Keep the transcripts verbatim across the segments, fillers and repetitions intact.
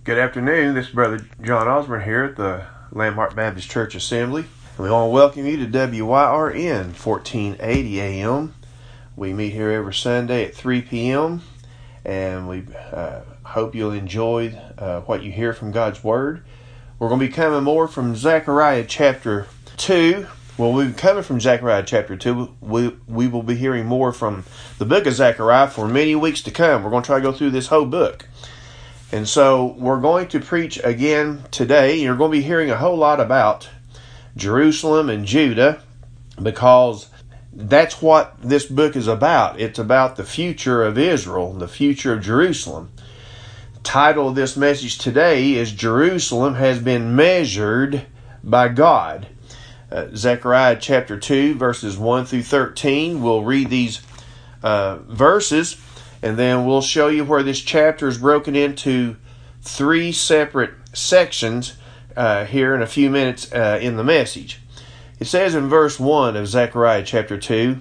Good afternoon. This is Brother John Osborne here at the Landmark Baptist Church Assembly. We want to welcome you to W Y R N fourteen eighty A M. We meet here every Sunday at three p.m. and we uh, hope you'll enjoy uh, what you hear from God's Word. We're going to be coming more from Zechariah chapter two. Well, we've been coming from Zechariah chapter two. We, we will be hearing more from the book of Zechariah for many weeks to come. We're going to try to go through this whole book. And so we're going to preach again today. You're going to be hearing a whole lot about Jerusalem and Judah because that's what this book is about. It's about the future of Israel, the future of Jerusalem. The title of this message today is Jerusalem has been measured by God. Uh, Zechariah chapter two, verses one through thirteen. We'll read these uh, verses. And then we'll show you where this chapter is broken into three separate sections uh, here in a few minutes uh, in the message. It says in verse one of Zechariah chapter two,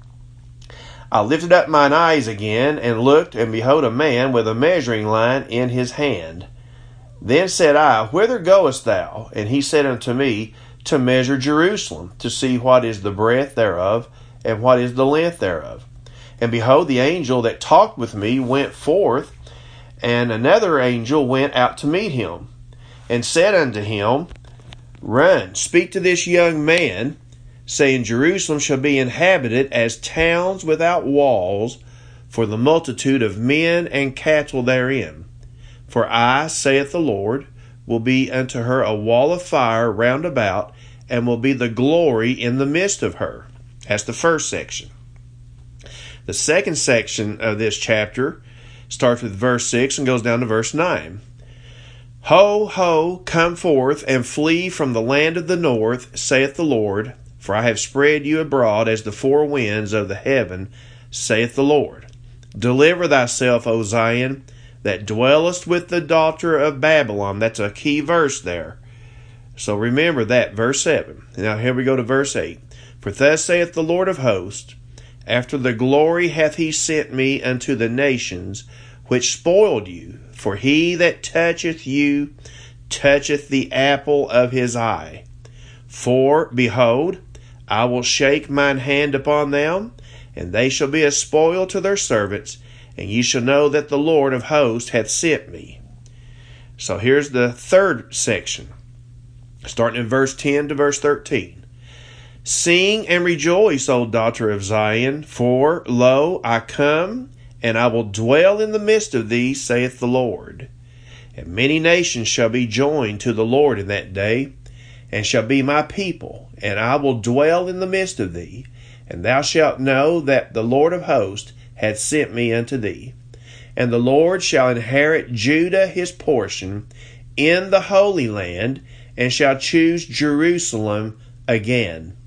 I lifted up mine eyes again, and looked, and behold a man with a measuring line in his hand. Then said I, Whither goest thou? And he said unto me, To measure Jerusalem, to see what is the breadth thereof, and what is the length thereof. And behold, the angel that talked with me went forth, and another angel went out to meet him, and said unto him, Run, speak to this young man, saying, Jerusalem shall be inhabited as towns without walls, for the multitude of men and cattle therein. For I, saith the Lord, will be unto her a wall of fire round about, and will be the glory in the midst of her. That's the first section. The second section of this chapter starts with verse six and goes down to verse nine. Ho, ho, come forth and flee from the land of the north, saith the Lord, for I have spread you abroad as the four winds of the heaven, saith the Lord. Deliver thyself, O Zion, that dwellest with the daughter of Babylon. That's a key verse there. So remember that, verse seven. Now here we go to verse eight. For thus saith the Lord of hosts, After the glory hath he sent me unto the nations which spoiled you. For he that toucheth you toucheth the apple of his eye. For, behold, I will shake mine hand upon them, and they shall be a spoil to their servants, and ye shall know that the Lord of hosts hath sent me. So here's the third section, starting in verse ten to verse thirteen. Sing and rejoice, O daughter of Zion, for, lo, I come, and I will dwell in the midst of thee, saith the Lord. And many nations shall be joined to the Lord in that day, and shall be my people, and I will dwell in the midst of thee, and thou shalt know that the Lord of hosts hath sent me unto thee. And the Lord shall inherit Judah his portion in the Holy Land, and shall choose Jerusalem again.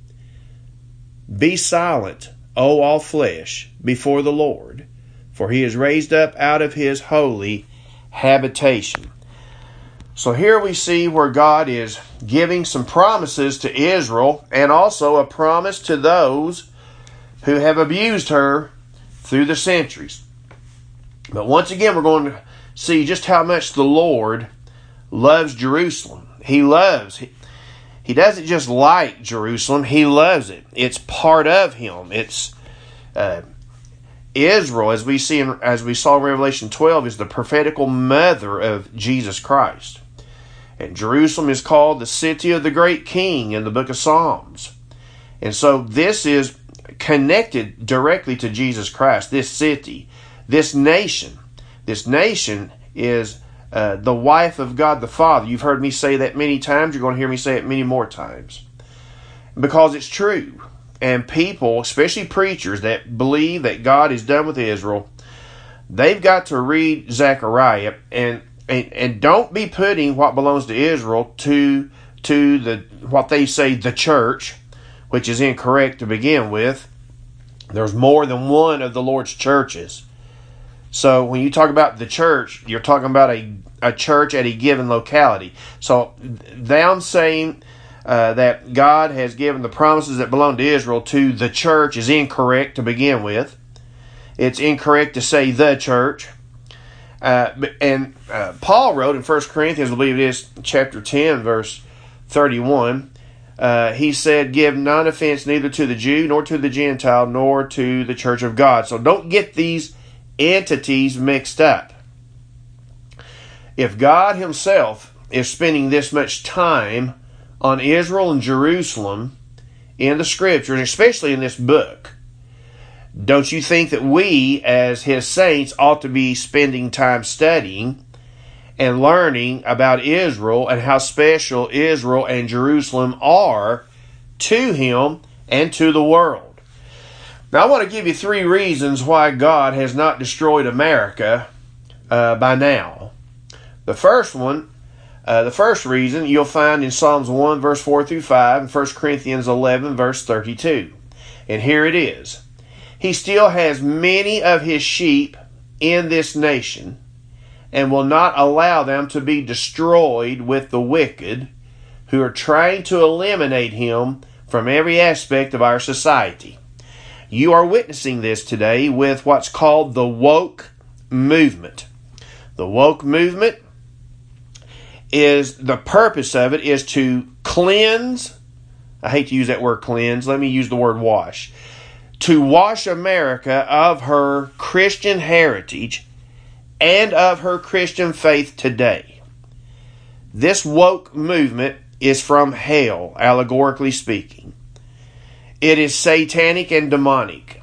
Be silent, O all flesh, before the Lord, for he is raised up out of his holy habitation. So here we see where God is giving some promises to Israel, and also a promise to those who have abused her through the centuries. But once again, we're going to see just how much the Lord loves Jerusalem. He loves it. He doesn't just like Jerusalem, he loves it. It's part of him. It's uh, Israel, as we see in, as we saw in Revelation twelve, is the prophetical mother of Jesus Christ. And Jerusalem is called the city of the great king in the book of Psalms. And so this is connected directly to Jesus Christ, this city, this nation. This nation is Uh, the wife of God the Father. You've heard me say that many times. You're going to hear me say it many more times. Because it's true. And people, especially preachers that believe that God is done with Israel, they've got to read Zechariah and, and, and don't be putting what belongs to Israel to, to the what they say the church, which is incorrect to begin with. There's more than one of the Lord's churches. So when you talk about the church, you're talking about a, a church at a given locality. So them saying uh, that God has given the promises that belong to Israel to the church is incorrect to begin with. It's incorrect to say the church. Uh, and uh, Paul wrote in First Corinthians, I believe it is chapter ten, verse thirty-one, uh, he said, give none offense neither to the Jew, nor to the Gentile, nor to the church of God. So don't get these entities mixed up. If God himself is spending this much time on Israel and Jerusalem in the Scriptures, especially in this book, don't you think that we, as his saints, ought to be spending time studying and learning about Israel and how special Israel and Jerusalem are to him and to the world? Now, I want to give you three reasons why God has not destroyed America uh, by now. The first one, uh, the first reason you'll find in Psalms one, verse four through five, and First Corinthians eleven, verse thirty-two. And here it is. He still has many of his sheep in this nation and will not allow them to be destroyed with the wicked who are trying to eliminate him from every aspect of our society. You are witnessing this today with what's called the woke movement. The woke movement is, the purpose of it is to cleanse, I hate to use that word cleanse, let me use the word wash, to wash America of her Christian heritage and of her Christian faith today. This woke movement is from hell, allegorically speaking. It is satanic and demonic.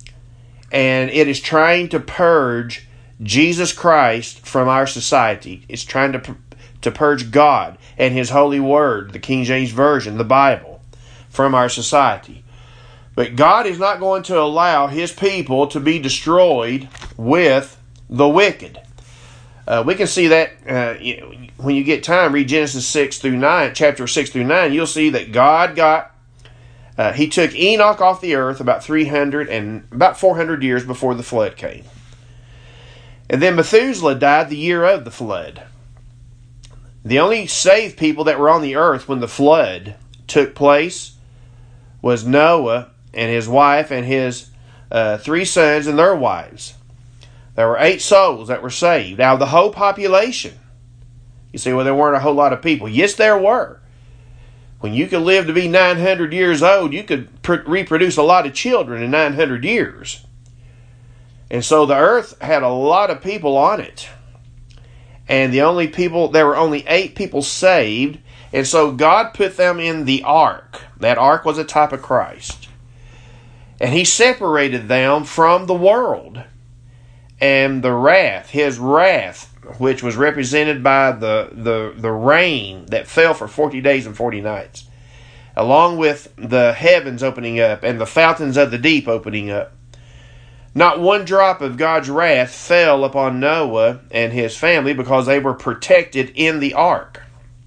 And it is trying to purge Jesus Christ from our society. It's trying to, to purge God and his holy word, the King James Version, the Bible, from our society. But God is not going to allow his people to be destroyed with the wicked. Uh, we can see that uh, when you get time, read Genesis six through nine, chapter six through nine, you'll see that God got, uh, he took Enoch off the earth about three hundred and about four hundred years before the flood came. And then Methuselah died the year of the flood. The only saved people that were on the earth when the flood took place was Noah and his wife and his uh, three sons and their wives. There were eight souls that were saved out of the whole population. You say, well, there weren't a whole lot of people. Yes, there were. When you could live to be nine hundred years old, you could pr- reproduce a lot of children in nine hundred years. And so the earth had a lot of people on it. And the only people, there were only eight people saved. And so God put them in the ark. That ark was a type of Christ. And he separated them from the world. And the wrath, his wrath, which was represented by the, the, the rain that fell for forty days and forty nights, along with the heavens opening up and the fountains of the deep opening up. Not one drop of God's wrath fell upon Noah and his family because they were protected in the ark.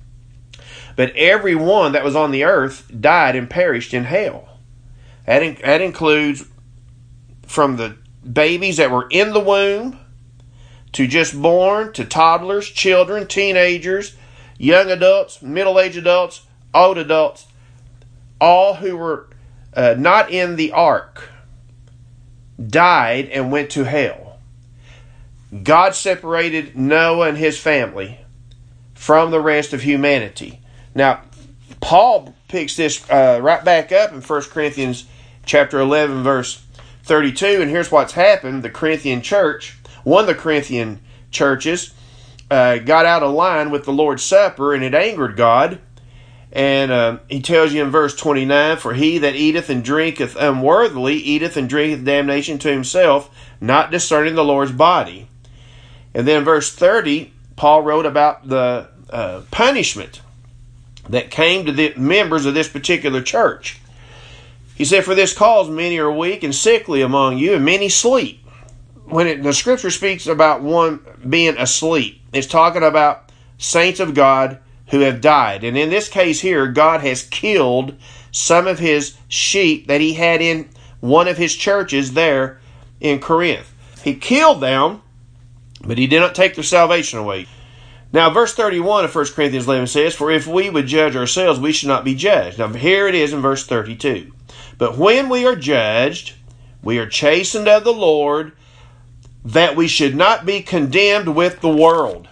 But everyone that was on the earth died and perished in hell. That, in, that includes from the babies that were in the womb to just born, to toddlers, children, teenagers, young adults, middle-aged adults, old adults, all who were uh, not in the ark died and went to hell. God separated Noah and his family from the rest of humanity. Now, Paul picks this uh, right back up in First Corinthians chapter eleven, verse thirty-two, and here's what's happened. The Corinthian church, one of the Corinthian churches, uh, got out of line with the Lord's Supper, and it angered God. And uh, he tells you in verse twenty-nine, for he that eateth and drinketh unworthily eateth and drinketh damnation to himself, not discerning the Lord's body. And then in verse thirty, Paul wrote about the uh, punishment that came to the members of this particular church. He said, for this cause many are weak and sickly among you, and many sleep. When it, the scripture speaks about one being asleep, it's talking about saints of God who have died. And in this case here, God has killed some of his sheep that he had in one of his churches there in Corinth. He killed them, but he did not take their salvation away. Now, verse thirty-one of First Corinthians eleven says, for if we would judge ourselves, we should not be judged. Now, here it is in verse thirty-two. But when we are judged, we are chastened of the Lord, that we should not be condemned with the world.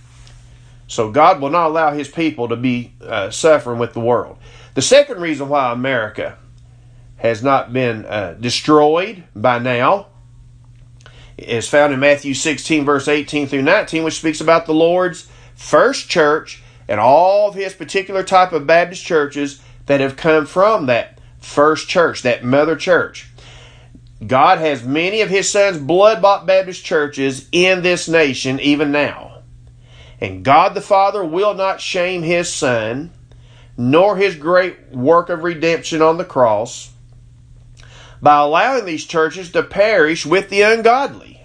So God will not allow his people to be uh, suffering with the world. The second reason why America has not been uh, destroyed by now is found in Matthew sixteen, verse eighteen through nineteen, which speaks about the Lord's first church and all of his particular type of Baptist churches that have come from that first church, that mother church. God has many of his son's blood-bought Baptist churches in this nation even now. And God the Father will not shame his Son, nor his great work of redemption on the cross, by allowing these churches to perish with the ungodly.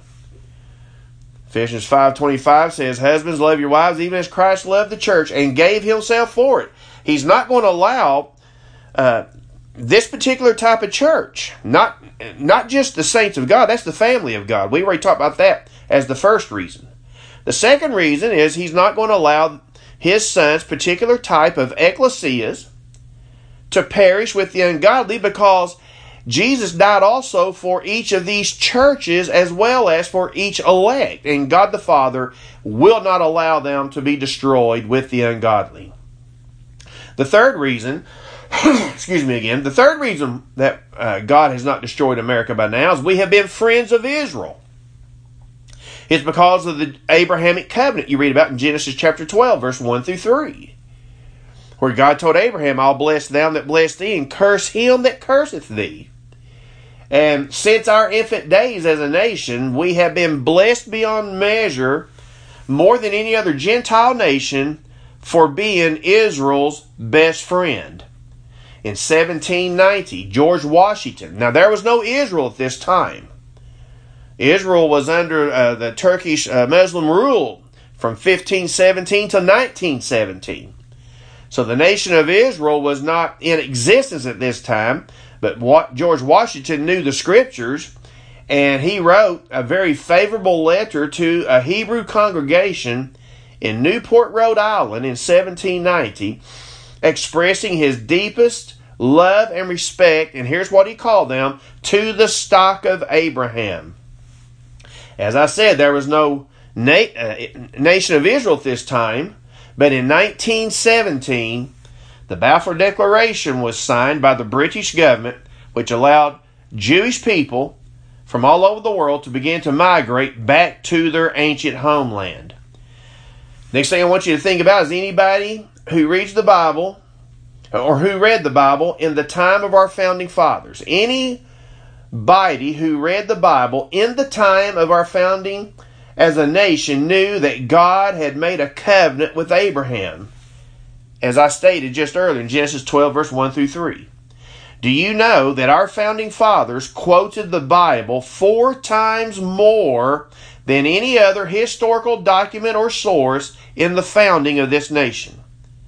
Ephesians five twenty-five says, husbands, love your wives even as Christ loved the church and gave himself for it. He's not going to allow uh, this particular type of church, not, not just the saints of God, that's the family of God. We already talked about that as the first reason. The second reason is he's not going to allow his son's particular type of ecclesias to perish with the ungodly, because Jesus died also for each of these churches as well as for each elect. And God the Father will not allow them to be destroyed with the ungodly. The third reason, excuse me again, the third reason that uh, God has not destroyed America by now is we have been friends of Israel. It's because of the Abrahamic covenant you read about in Genesis chapter twelve, verse one through three. Where God told Abraham, I'll bless them that bless thee, and curse him that curseth thee. And since our infant days as a nation, we have been blessed beyond measure, more than any other Gentile nation, for being Israel's best friend. In seventeen ninety, George Washington. Now, there was no Israel at this time. Israel was under uh, the Turkish uh, Muslim rule from fifteen seventeen to nineteen seventeen. So the nation of Israel was not in existence at this time, but what George Washington knew the scriptures, and he wrote a very favorable letter to a Hebrew congregation in Newport, Rhode Island in seventeen ninety, expressing his deepest love and respect, and here's what he called them, to the stock of Abraham. As I said, there was no na- uh, nation of Israel at this time, but in nineteen seventeen, the Balfour Declaration was signed by the British government, which allowed Jewish people from all over the world to begin to migrate back to their ancient homeland. Next thing I want you to think about is anybody who reads the Bible or who read the Bible in the time of our founding fathers. Anybody who read the Bible in the time of our founding as a nation knew that God had made a covenant with Abraham, as I stated just earlier in Genesis twelve, verse one through three. Do you know that our founding fathers quoted the Bible four times more than any other historical document or source in the founding of this nation?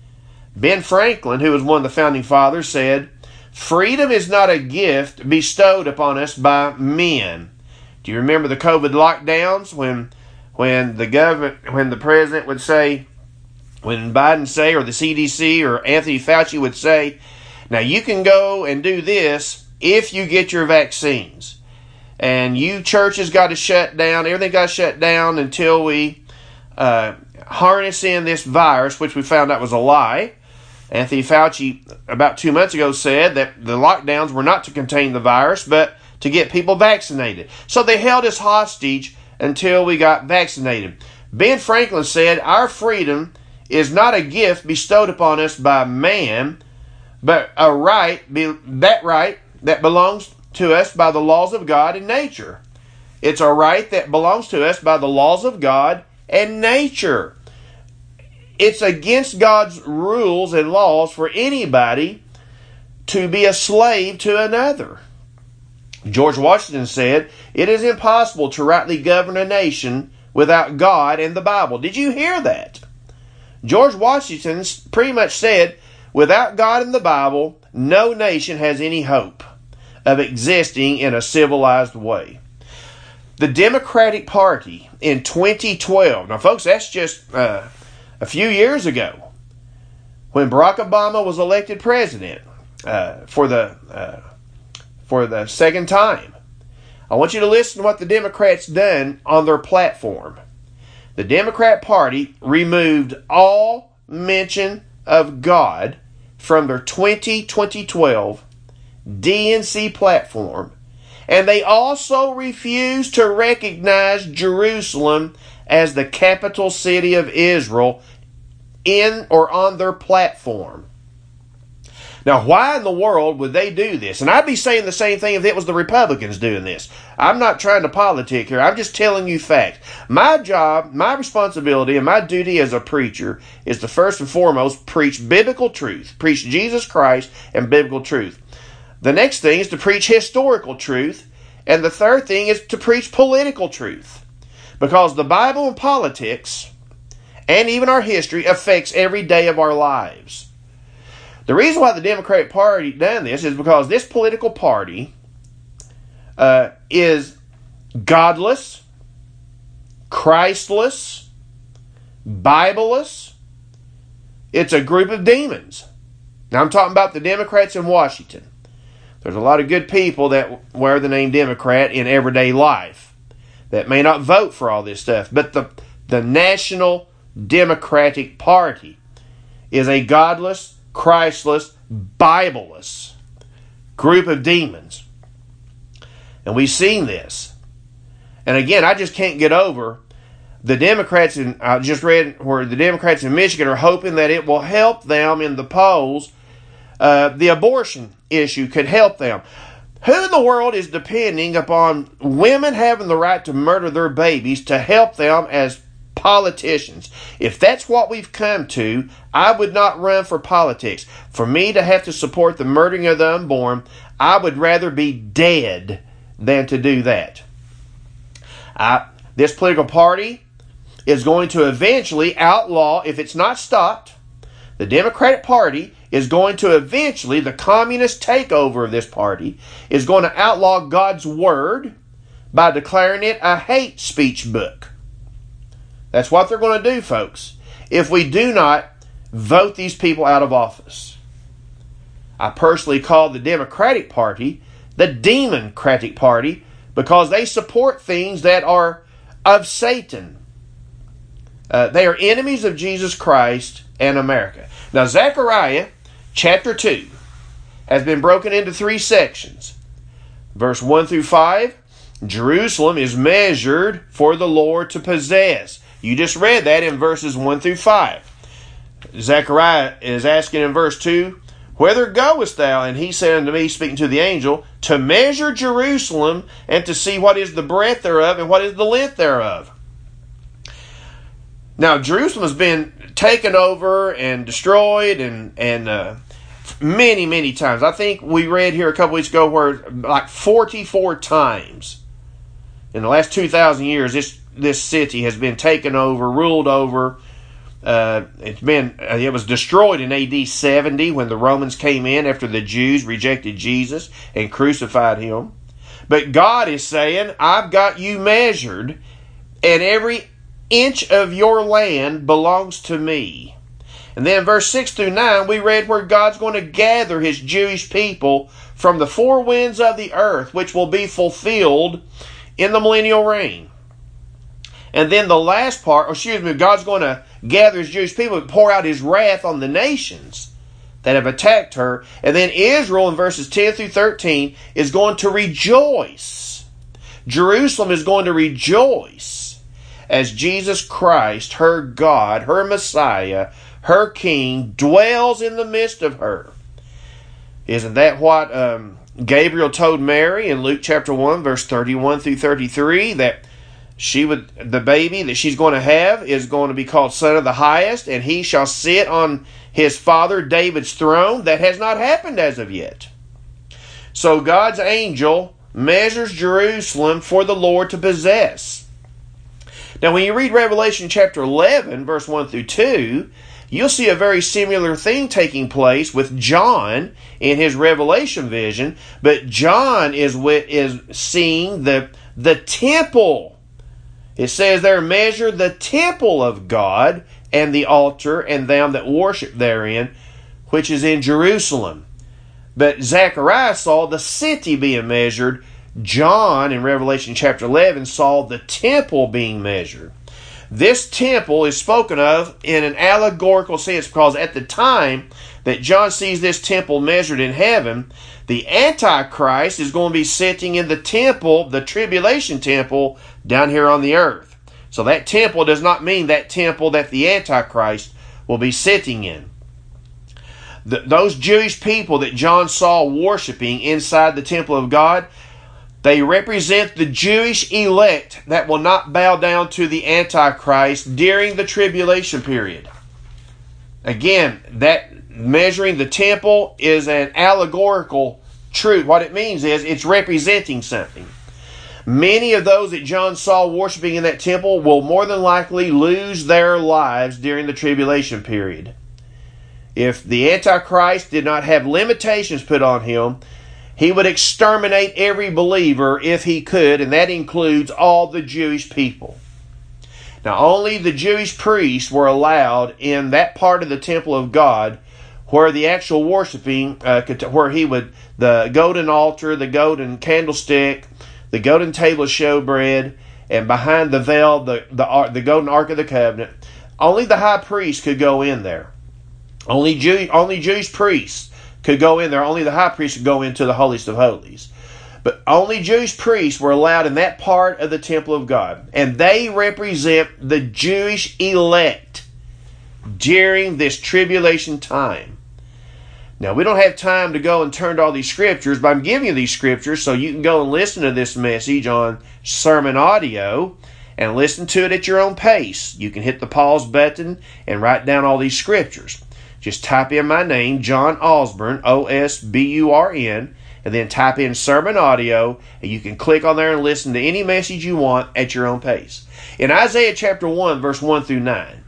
Ben Franklin, who was one of the founding fathers, said, freedom is not a gift bestowed upon us by men. Do you remember the COVID lockdowns when when the government, when the president would say, when Biden say, or the C D C or Anthony Fauci would say, now you can go and do this if you get your vaccines. And you churches got to shut down, everything got to shut down until we uh, harness in this virus, which we found out was a lie. Anthony Fauci about two months ago said that the lockdowns were not to contain the virus, but to get people vaccinated. So they held us hostage until we got vaccinated. Ben Franklin said, our freedom is not a gift bestowed upon us by man, but a right, that right that belongs to us by the laws of God and nature. It's a right that belongs to us by the laws of God and nature. It's against God's rules and laws for anybody to be a slave to another. George Washington said, it is impossible to rightly govern a nation without God and the Bible. Did you hear that? George Washington pretty much said, without God and the Bible, no nation has any hope of existing in a civilized way. The Democratic Party in twenty twelve, now folks, that's just uh, a few years ago, when Barack Obama was elected president uh, for the uh, for the second time. I want you to listen to what the Democrats done on their platform. The Democrat Party removed all mention of God from their twenty twelve D N C platform, and they also refused to recognize Jerusalem as the capital city of Israel in or on their platform. Now, why in the world would they do this? And I'd be saying the same thing if it was the Republicans doing this. I'm not trying to politic here. I'm just telling you facts. My job, my responsibility, and my duty as a preacher is to first and foremost preach biblical truth. Preach Jesus Christ and biblical truth. The next thing is to preach historical truth. And the third thing is to preach political truth. Because the Bible and politics, and even our history, affects every day of our lives. The reason why the Democratic Party done this is because this political party uh, is godless, Christless, Bibeless. It's a group of demons. Now I'm talking about the Democrats in Washington. There's a lot of good people that wear the name Democrat in everyday life that may not vote for all this stuff. But the, the National Democratic Party is a godless, Christless, Bibeless group of demons. And we've seen this. And again, I just can't get over the Democrats in, I just read where the Democrats in Michigan are hoping that it will help them in the polls. Uh, the abortion issue could help them. Who in the world is depending upon women having the right to murder their babies to help them as politicians? If that's what we've come to, I would not run for politics. For me to have to support the murdering of the unborn, I would rather be dead than to do that. I, this political party is going to eventually outlaw, if it's not stopped, the Democratic Party is going to eventually, the communist takeover of this party, is going to outlaw God's Word by declaring it a hate speech book. That's what they're going to do, folks, if we do not vote these people out of office. I personally call the Democratic Party the Democratic Party because they support things that are of Satan. Uh, they are enemies of Jesus Christ and America. Now, Zechariah chapter two has been broken into three sections. Verse one through five, Jerusalem is measured for the Lord to possess. You just read that in verses one through five. Zechariah is asking in verse two, whither goest thou? And he said unto me, speaking to the angel, to measure Jerusalem and to see what is the breadth thereof and what is the length thereof. Now, Jerusalem has been taken over and destroyed and, and uh, many, many times. I think we read here a couple weeks ago where like forty-four times in the last two thousand years, this this city has been taken over, ruled over. Uh, it's been uh, it was destroyed in A D seventy when the Romans came in after the Jews rejected Jesus and crucified him. But God is saying, I've got you measured, and every inch of your land belongs to me. And then verse six through nine, we read where God's going to gather his Jewish people from the four winds of the earth, which will be fulfilled in the millennial reign. And then the last part, or excuse me, God's going to gather his Jewish people and pour out his wrath on the nations that have attacked her. And then Israel in verses ten through thirteen is going to rejoice. Jerusalem is going to rejoice as Jesus Christ, her God, her Messiah, her King, dwells in the midst of her. Isn't that what um, Gabriel told Mary in Luke chapter one, verse thirty-one through thirty-three, that she would, the baby that she's going to have is going to be called Son of the Highest, and he shall sit on his father David's throne? That has not happened as of yet. So God's angel measures Jerusalem for the Lord to possess. Now, when you read Revelation chapter eleven, verse one through two, you'll see a very similar thing taking place with John in his Revelation vision. But John is is seeing the, the temple. It says there, measure the temple of God and the altar and them that worship therein, which is in Jerusalem. But Zechariah saw the city being measured, John, in Revelation chapter eleven, saw the temple being measured. This temple is spoken of in an allegorical sense because at the time that John sees this temple measured in heaven, the Antichrist is going to be sitting in the temple, the tribulation temple, down here on the earth. So that temple does not mean that temple that the Antichrist will be sitting in. The, those Jewish people that John saw worshiping inside the temple of God, they represent the Jewish elect that will not bow down to the Antichrist during the tribulation period. Again, that measuring the temple is an allegorical truth. What it means is it's representing something. Many of those that John saw worshiping in that temple will more than likely lose their lives during the tribulation period. If the Antichrist did not have limitations put on him, he would exterminate every believer if he could, and that includes all the Jewish people. Now, only the Jewish priests were allowed in that part of the temple of God where the actual worshiping, uh, where he would, the golden altar, the golden candlestick, the golden table of showbread, and behind the veil, the, the, the golden ark of the covenant. Only the high priest could go in there. Only, Jew, only Jewish priests could go in there. Only the high priest could go into the holiest of holies. But only Jewish priests were allowed in that part of the temple of God. And they represent the Jewish elect during this tribulation time. Now, we don't have time to go and turn to all these scriptures, but I'm giving you these scriptures so you can go and listen to this message on sermon audio and listen to it at your own pace. You can hit the pause button and write down all these scriptures. Just type in my name, John Osburn, O S B U R N, and then type in sermon audio, and you can click on there and listen to any message you want at your own pace. In Isaiah chapter one, verse one through nine,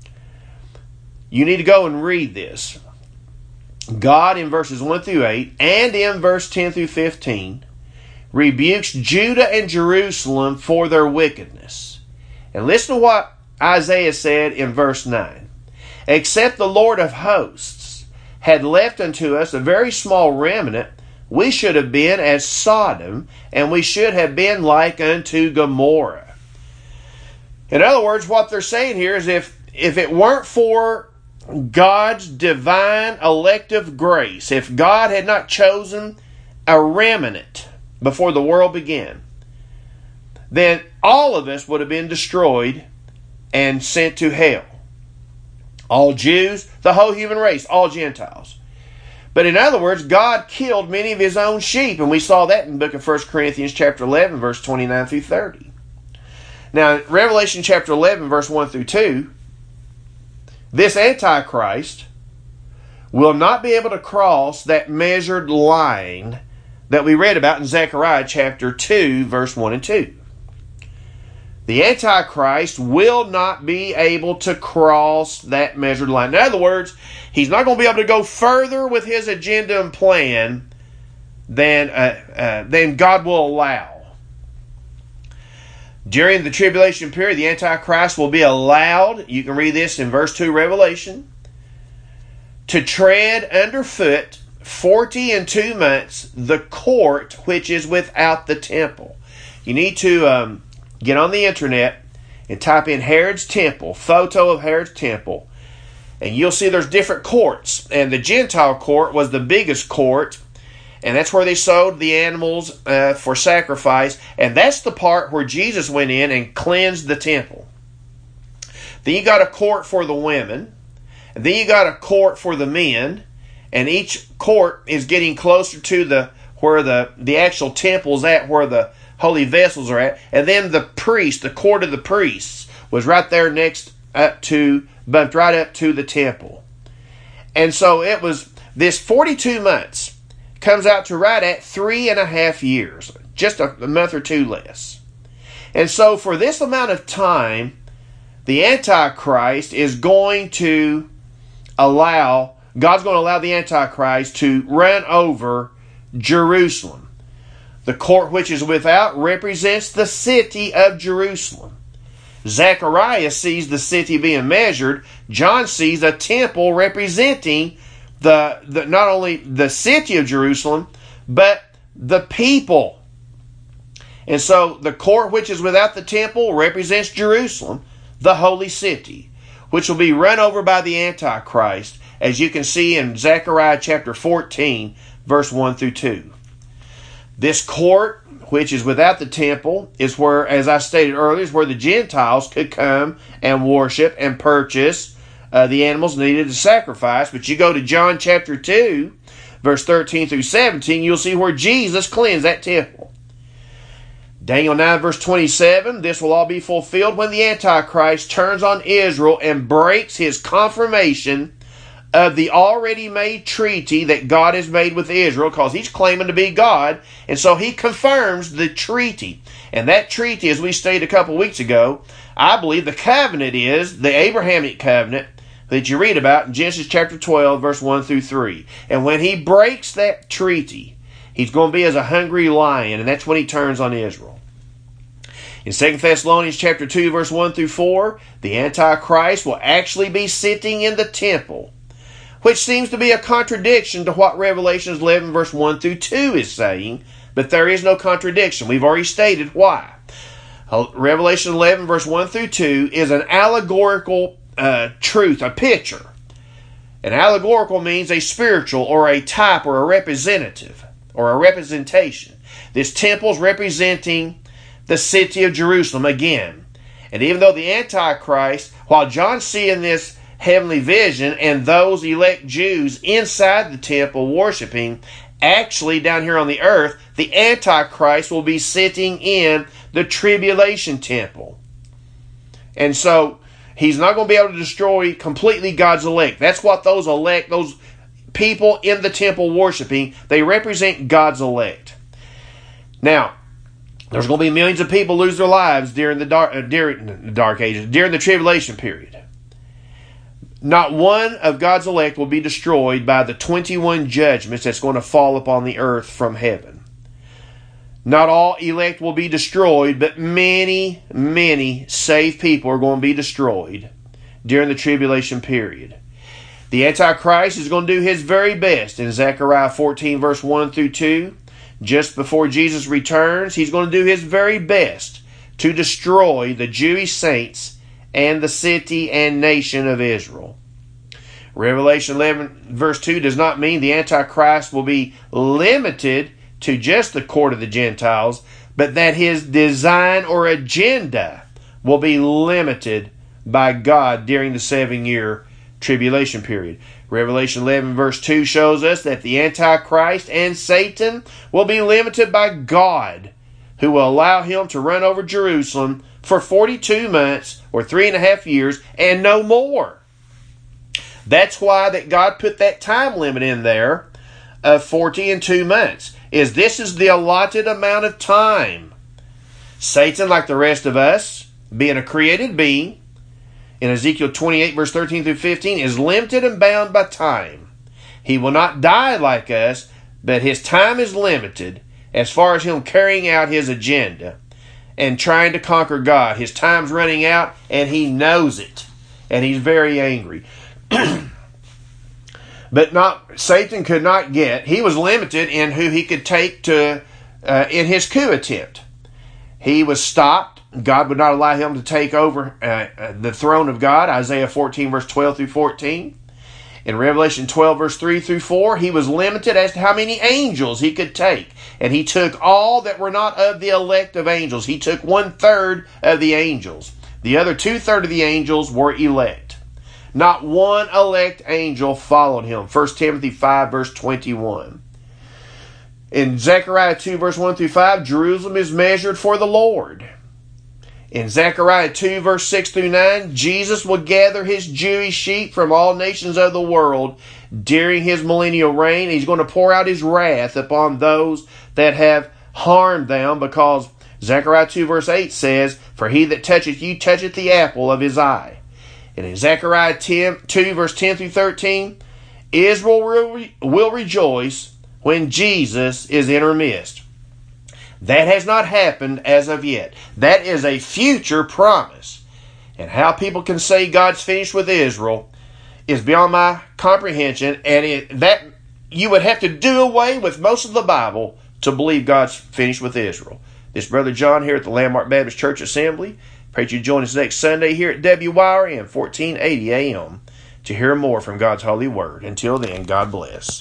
you need to go and read this. God, in verses one through eight, and in verse ten through fifteen, rebukes Judah and Jerusalem for their wickedness. And listen to what Isaiah said in verse nine. Except the Lord of hosts had left unto us a very small remnant, we should have been as Sodom, and we should have been like unto Gomorrah. In other words, what they're saying here is if, if it weren't for God's divine elective grace, if God had not chosen a remnant before the world began, then all of us would have been destroyed and sent to hell. All Jews, the whole human race, all Gentiles. But in other words, God killed many of his own sheep, and we saw that in the book of First Corinthians chapter eleven, verse twenty-nine through thirty. Now, Revelation chapter eleven, verse one through two, this Antichrist will not be able to cross that measured line that we read about in Zechariah chapter two, verse one and two. The Antichrist will not be able to cross that measured line. In other words, he's not going to be able to go further with his agenda and plan than, uh, uh, than God will allow. During the tribulation period, the Antichrist will be allowed, you can read this in verse two, Revelation, to tread underfoot forty and two months the court which is without the temple. You need to um, get on the internet and type in Herod's temple, photo of Herod's temple, and you'll see there's different courts. And the Gentile court was the biggest court, and that's where they sold the animals uh, for sacrifice. And that's the part where Jesus went in and cleansed the temple. Then you got a court for the women. And then you got a court for the men. And each court is getting closer to the where the, the actual temple's at, where the holy vessels are at. And then the priest, the court of the priests, was right there next up to, bumped right up to the temple. And so it was this forty-two months comes out to right at three and a half years, just a, a month or two less. And so for this amount of time, the Antichrist is going to allow, God's going to allow the Antichrist to run over Jerusalem. The court which is without represents the city of Jerusalem. Zechariah sees the city being measured. John sees a temple representing the, the not only the city of Jerusalem, but the people And so the court which is without the temple represents Jerusalem, the holy city, which will be run over by the Antichrist, as you can see in Zechariah chapter fourteen, verse one through two. This court, which is without the temple, is where, as I stated earlier, is where the Gentiles could come and worship and purchase uh, the animals needed to sacrifice. But you go to John chapter two, verse thirteen through seventeen, you'll see where Jesus cleansed that temple. Daniel nine, verse twenty-seven, this will all be fulfilled when the Antichrist turns on Israel and breaks his confirmation of the already made treaty that God has made with Israel, because he's claiming to be God, and so he confirms the treaty. And that treaty, as we stated a couple weeks ago, I believe the covenant is the Abrahamic covenant that you read about in Genesis chapter twelve, verse one through three. And when he breaks that treaty, he's going to be as a hungry lion, and that's when he turns on Israel. In Second Thessalonians chapter two, verse one through four, the Antichrist will actually be sitting in the temple, which seems to be a contradiction to what Revelation eleven, verse one through two is saying, but there is no contradiction. We've already stated why. Revelation eleven, verse one through two is an allegorical uh, truth, a picture. An allegorical means a spiritual or a type or a representative or a representation. This temple is representing the city of Jerusalem again. And even though the Antichrist, while John's seeing this heavenly vision and those elect Jews inside the temple worshiping, actually down here on the earth, the Antichrist will be sitting in the tribulation temple. And so he's not going to be able to destroy completely God's elect. That's what those elect, those people in the temple worshiping, they represent God's elect. Now, there's going to be millions of people lose their lives during the dark, uh, during the dark ages, during the tribulation period. Not one of God's elect will be destroyed by the twenty-one judgments that's going to fall upon the earth from heaven. Not all elect will be destroyed, but many, many saved people are going to be destroyed during the tribulation period. The Antichrist is going to do his very best in Zechariah fourteen, verse one through two. Just before Jesus returns, he's going to do his very best to destroy the Jewish saints and the city and nation of Israel. Revelation eleven, verse two does not mean the Antichrist will be limited to just the court of the Gentiles, but that his design or agenda will be limited by God during the seven-year tribulation period. Revelation eleven, verse two shows us that the Antichrist and Satan will be limited by God, who will allow him to run over Jerusalem for forty-two months or three and a half years and no more. That's why that God put that time limit in there of forty and two months. Is this is the allotted amount of time. Satan, like the rest of us, being a created being, in Ezekiel twenty-eight, verse thirteen through fifteen, is limited and bound by time. He will not die like us, but his time is limited as far as him carrying out his agenda and trying to conquer God. His time's running out, and he knows it, and he's very angry. But not Satan could not get. He was limited in who he could take to uh, in his coup attempt. He was stopped. God would not allow him to take over uh, the throne of God. Isaiah fourteen, verse twelve through fourteen. In Revelation twelve, verse three through four, he was limited as to how many angels he could take. And he took all that were not of the elect of angels. He took one-third of the angels. The other two-thirds of the angels were elect. Not one elect angel followed him. First Timothy five, verse twenty-one. In Zechariah two, verse one through five, Jerusalem is measured for the Lord. In Zechariah two, verse six through nine, Jesus will gather his Jewish sheep from all nations of the world during his millennial reign. He's going to pour out his wrath upon those that have harmed them, because Zechariah two, verse eight says, "For he that toucheth you toucheth the apple of his eye." And in Zechariah two, verse ten through thirteen, Israel will, re- will rejoice when Jesus is in her midst. That has not happened as of yet. That is a future promise. And how people can say God's finished with Israel is beyond my comprehension. And it, that you would have to do away with most of the Bible to believe God's finished with Israel. This Brother John here at the Landmark Baptist Church Assembly. Pray you join us next Sunday here at W Y R N fourteen eighty A M to hear more from God's holy word. Until then, God bless.